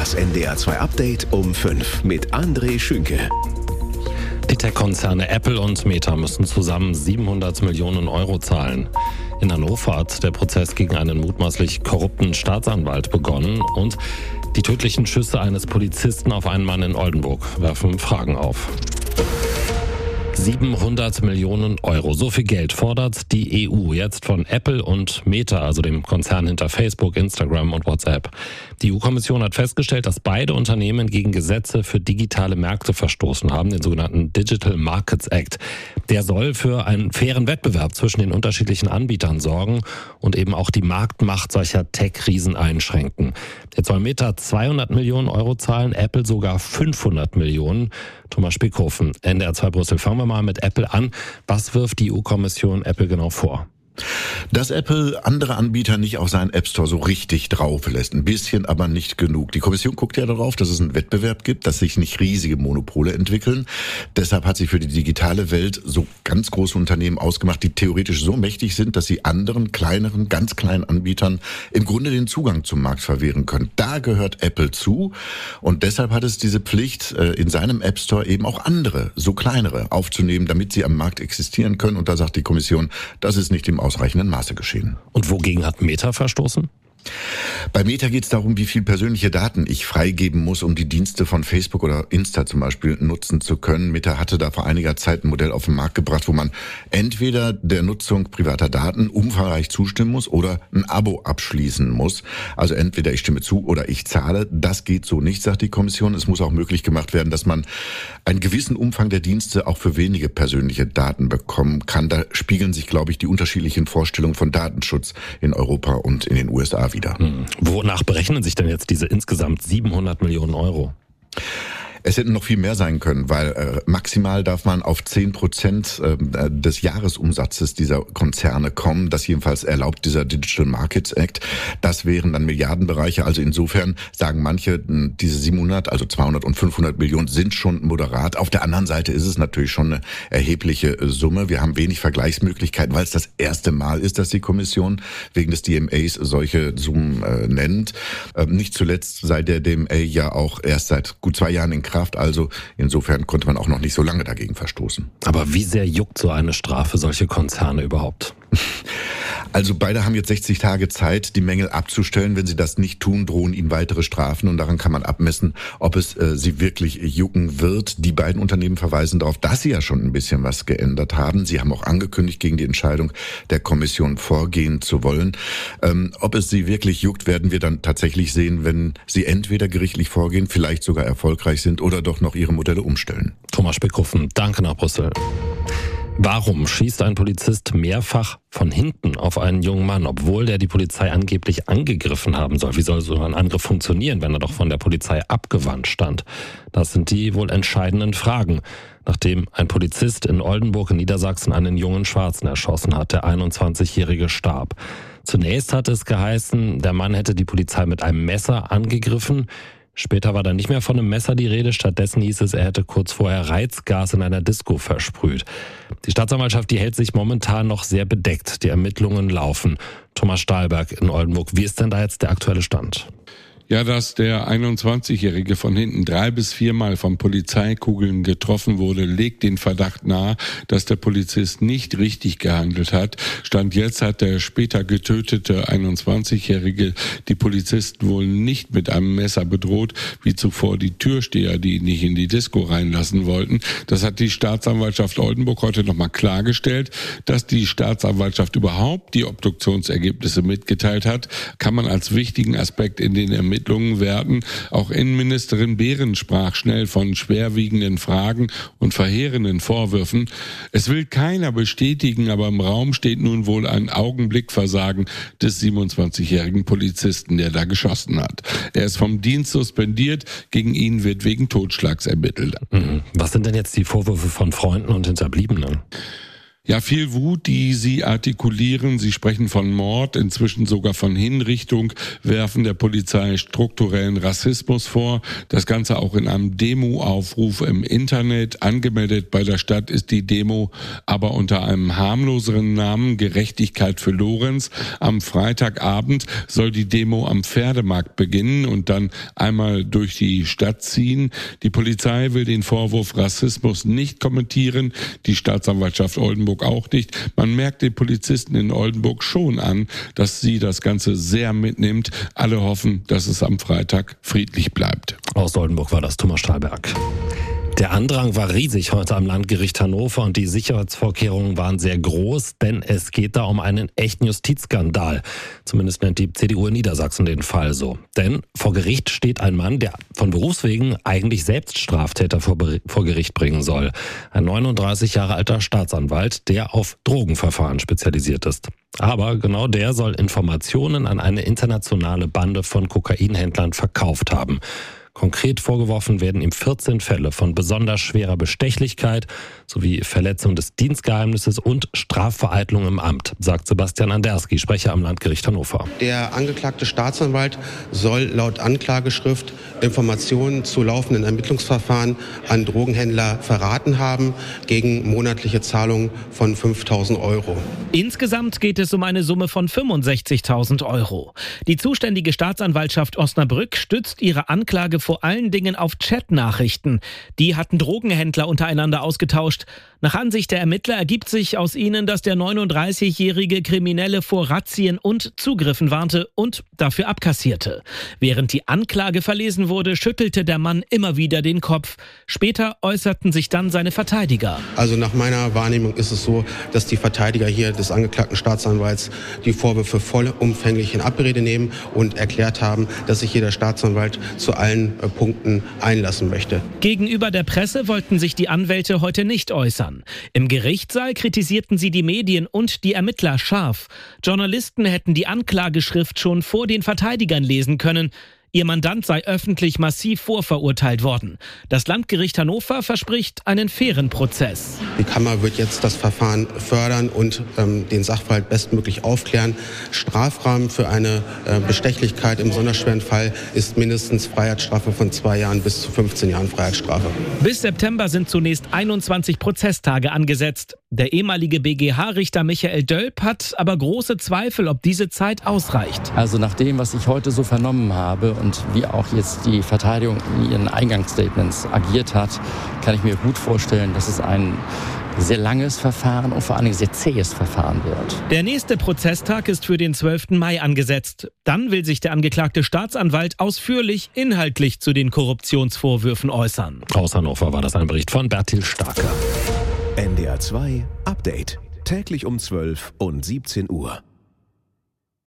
Das NDR 2 Update um 5 mit André Schünke. Die Tech-Konzerne Apple und Meta müssen zusammen 700 Millionen Euro zahlen. In Hannover hat der Prozess gegen einen mutmaßlich korrupten Staatsanwalt begonnen und die tödlichen Schüsse eines Polizisten auf einen Mann in Oldenburg werfen Fragen auf. 700 Millionen Euro. So viel Geld fordert die EU jetzt von Apple und Meta, also dem Konzern hinter Facebook, Instagram und WhatsApp. Die EU-Kommission hat festgestellt, dass beide Unternehmen gegen Gesetze für digitale Märkte verstoßen haben, den sogenannten Digital Markets Act. Der soll für einen fairen Wettbewerb zwischen den unterschiedlichen Anbietern sorgen und eben auch die Marktmacht solcher Tech-Riesen einschränken. Jetzt soll Meta 200 Millionen Euro zahlen, Apple sogar 500 Millionen. Thomas Spickhofen, NDR 2 Brüssel. Fangen wir mal mit Apple an. Was wirft die EU-Kommission Apple genau vor? Dass Apple andere Anbieter nicht auf seinen App Store so richtig drauf lässt. Ein bisschen, aber nicht genug. Die Kommission guckt ja darauf, dass es einen Wettbewerb gibt, dass sich nicht riesige Monopole entwickeln. Deshalb hat sie für die digitale Welt so ganz große Unternehmen ausgemacht, die theoretisch so mächtig sind, dass sie anderen, kleineren, ganz kleinen Anbietern im Grunde den Zugang zum Markt verwehren können. Da gehört Apple zu. Und deshalb hat es diese Pflicht, in seinem App Store eben auch andere, so kleinere, aufzunehmen, damit sie am Markt existieren können. Und da sagt die Kommission, das ist nicht im ausreichenden Maße geschehen. Und wogegen hat Meta verstoßen? Bei Meta geht es darum, wie viel persönliche Daten ich freigeben muss, um die Dienste von Facebook oder Insta zum Beispiel nutzen zu können. Meta hatte da vor einiger Zeit ein Modell auf den Markt gebracht, wo man entweder der Nutzung privater Daten umfangreich zustimmen muss oder ein Abo abschließen muss. Also entweder ich stimme zu oder ich zahle. Das geht so nicht, sagt die Kommission. Es muss auch möglich gemacht werden, dass man einen gewissen Umfang der Dienste auch für wenige persönliche Daten bekommen kann. Da spiegeln sich, glaube ich, die unterschiedlichen Vorstellungen von Datenschutz in Europa und in den USA wieder. Wonach berechnen sich denn jetzt diese insgesamt 700 Millionen Euro? Es hätten noch viel mehr sein können, weil maximal darf man auf 10% des Jahresumsatzes dieser Konzerne kommen. Das jedenfalls erlaubt dieser Digital Markets Act. Das wären dann Milliardenbereiche. Also insofern sagen manche, diese 700, also 200 und 500 Millionen sind schon moderat. Auf der anderen Seite ist es natürlich schon eine erhebliche Summe. Wir haben wenig Vergleichsmöglichkeiten, weil es das erste Mal ist, dass die Kommission wegen des DMAs solche Summen nennt. Nicht zuletzt sei der DMA ja auch erst seit gut 2 Jahren in Kraft. Also insofern konnte man auch noch nicht so lange dagegen verstoßen. Aber wie sehr juckt so eine Strafe solche Konzerne überhaupt? Also beide haben jetzt 60 Tage Zeit, die Mängel abzustellen. Wenn sie das nicht tun, drohen ihnen weitere Strafen. Und daran kann man abmessen, ob es sie wirklich jucken wird. Die beiden Unternehmen verweisen darauf, dass sie ja schon ein bisschen was geändert haben. Sie haben auch angekündigt, gegen die Entscheidung der Kommission vorgehen zu wollen. Ob es sie wirklich juckt, werden wir dann tatsächlich sehen, wenn sie entweder gerichtlich vorgehen, vielleicht sogar erfolgreich sind oder doch noch ihre Modelle umstellen. Thomas Spickhofen, danke nach Brüssel. Warum schießt ein Polizist mehrfach von hinten auf einen jungen Mann, obwohl der die Polizei angeblich angegriffen haben soll? Wie soll so ein Angriff funktionieren, wenn er doch von der Polizei abgewandt stand? Das sind die wohl entscheidenden Fragen, nachdem ein Polizist in Oldenburg in Niedersachsen einen jungen Schwarzen erschossen hat. Der 21-Jährige starb. Zunächst hat es geheißen, der Mann hätte die Polizei mit einem Messer angegriffen. Später war dann nicht mehr von einem Messer die Rede. Stattdessen hieß es, er hätte kurz vorher Reizgas in einer Disco versprüht. Die Staatsanwaltschaft, die hält sich momentan noch sehr bedeckt. Die Ermittlungen laufen. Thomas Stahlberg in Oldenburg. Wie ist denn da jetzt der aktuelle Stand? Ja, dass der 21-Jährige von hinten 3 bis 4 Mal von Polizeikugeln getroffen wurde, legt den Verdacht nahe, dass der Polizist nicht richtig gehandelt hat. Stand jetzt hat der später getötete 21-Jährige die Polizisten wohl nicht mit einem Messer bedroht, wie zuvor die Türsteher, die ihn nicht in die Disco reinlassen wollten. Das hat die Staatsanwaltschaft Oldenburg heute nochmal klargestellt. Dass die Staatsanwaltschaft überhaupt die Obduktionsergebnisse mitgeteilt hat, kann man als wichtigen Aspekt in den Ermittlungen werten. Auch Innenministerin Behrens sprach schnell von schwerwiegenden Fragen und verheerenden Vorwürfen. Es will keiner bestätigen, aber im Raum steht nun wohl ein Augenblickversagen des 27-jährigen Polizisten, der da geschossen hat. Er ist vom Dienst suspendiert, gegen ihn wird wegen Totschlags ermittelt. Was sind denn jetzt die Vorwürfe von Freunden und Hinterbliebenen? Ja, viel Wut, die Sie artikulieren. Sie sprechen von Mord, inzwischen sogar von Hinrichtung, werfen der Polizei strukturellen Rassismus vor. Das Ganze auch in einem Demo-Aufruf im Internet. Angemeldet bei der Stadt ist die Demo aber unter einem harmloseren Namen, Gerechtigkeit für Lorenz. Am Freitagabend soll die Demo am Pferdemarkt beginnen und dann einmal durch die Stadt ziehen. Die Polizei will den Vorwurf Rassismus nicht kommentieren. Die Staatsanwaltschaft Oldenburg auch nicht. Man merkt den Polizisten in Oldenburg schon an, dass sie das Ganze sehr mitnimmt. Alle hoffen, dass es am Freitag friedlich bleibt. Aus Oldenburg war das Thomas Stahlberg. Der Andrang war riesig heute am Landgericht Hannover und die Sicherheitsvorkehrungen waren sehr groß, denn es geht da um einen echten Justizskandal. Zumindest nennt die CDU in Niedersachsen den Fall so. Denn vor Gericht steht ein Mann, der von Berufswegen eigentlich selbst Straftäter vor Gericht bringen soll. Ein 39 Jahre alter Staatsanwalt, der auf Drogenverfahren spezialisiert ist. Aber genau der soll Informationen an eine internationale Bande von Kokainhändlern verkauft haben. Konkret vorgeworfen werden ihm 14 Fälle von besonders schwerer Bestechlichkeit sowie Verletzung des Dienstgeheimnisses und Strafvereitlung im Amt, sagt Sebastian Anderski, Sprecher am Landgericht Hannover. Der angeklagte Staatsanwalt soll laut Anklageschrift Informationen zu laufenden Ermittlungsverfahren an Drogenhändler verraten haben gegen monatliche Zahlungen von 5.000 Euro. Insgesamt geht es um eine Summe von 65.000 Euro. Die zuständige Staatsanwaltschaft Osnabrück stützt ihre Anklage vor allen Dingen auf Chatnachrichten. Die hatten Drogenhändler untereinander ausgetauscht. Nach Ansicht der Ermittler ergibt sich aus ihnen, dass der 39-jährige Kriminelle vor Razzien und Zugriffen warnte und dafür abkassierte. Während die Anklage verlesen wurde, schüttelte der Mann immer wieder den Kopf. Später äußerten sich dann seine Verteidiger. Also nach meiner Wahrnehmung ist es so, dass die Verteidiger hier des angeklagten Staatsanwalts die Vorwürfe vollumfänglich in Abrede nehmen und erklärt haben, dass sich jeder Staatsanwalt zu allen Punkten einlassen möchte. Gegenüber der Presse wollten sich die Anwälte heute nicht äußern. Im Gerichtssaal kritisierten sie die Medien und die Ermittler scharf. Journalisten hätten die Anklageschrift schon vor den Verteidigern lesen können. Ihr Mandant sei öffentlich massiv vorverurteilt worden. Das Landgericht Hannover verspricht einen fairen Prozess. Die Kammer wird jetzt das Verfahren fördern und den Sachverhalt bestmöglich aufklären. Strafrahmen für eine Bestechlichkeit im besonders schweren Fall ist mindestens Freiheitsstrafe von 2 Jahren bis zu 15 Jahren Freiheitsstrafe. Bis September sind zunächst 21 Prozesstage angesetzt. Der ehemalige BGH-Richter Michael Dölp hat aber große Zweifel, ob diese Zeit ausreicht. Also nach dem, was ich heute so vernommen habe und wie auch jetzt die Verteidigung in ihren Eingangsstatements agiert hat, kann ich mir gut vorstellen, dass es ein sehr langes Verfahren und vor allem sehr zähes Verfahren wird. Der nächste Prozesstag ist für den 12. Mai angesetzt. Dann will sich der angeklagte Staatsanwalt ausführlich inhaltlich zu den Korruptionsvorwürfen äußern. Aus Hannover war das ein Bericht von Bertil Starker. NDR 2 Update. Täglich um 12 und 17 Uhr.